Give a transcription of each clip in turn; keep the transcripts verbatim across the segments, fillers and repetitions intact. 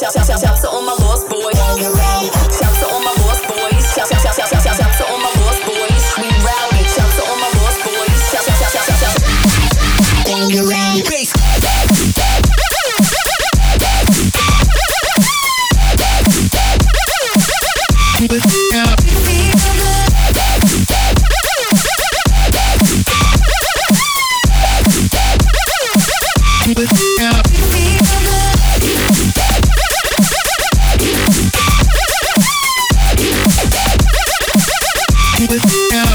Shout, shout, shout, shout to all my lost boys. Shout to all my lost boys. Shout, shout, shout, shout, shout, shout, shout to all my lost boys. We rowdy. Shout to all my lost boys. Shout, shout, shout, shout, shout, shout. Bangarang. Bass. Keep it up. Keep it up. Keep it up.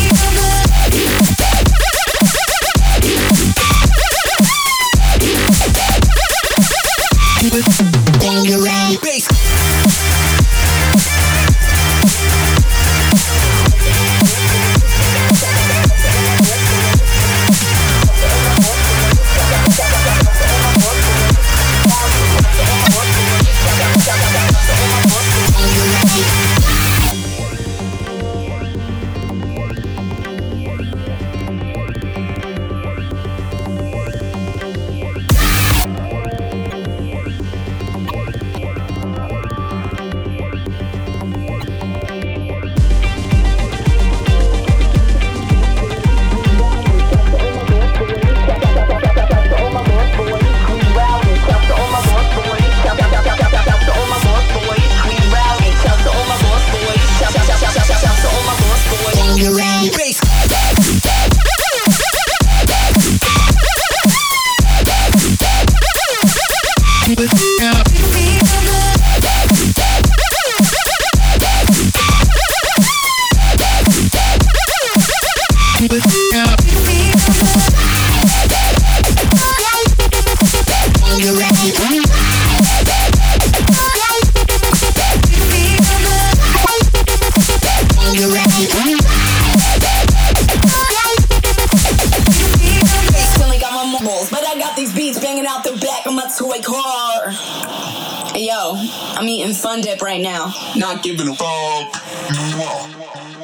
Keep it bangarang. Bass. Keep it up. Keep it up. Still got my mobiles, but I got these beats banging out the back of my toy car. Hey yo, I'm eating Fun Dip right now. Not giving a fuck.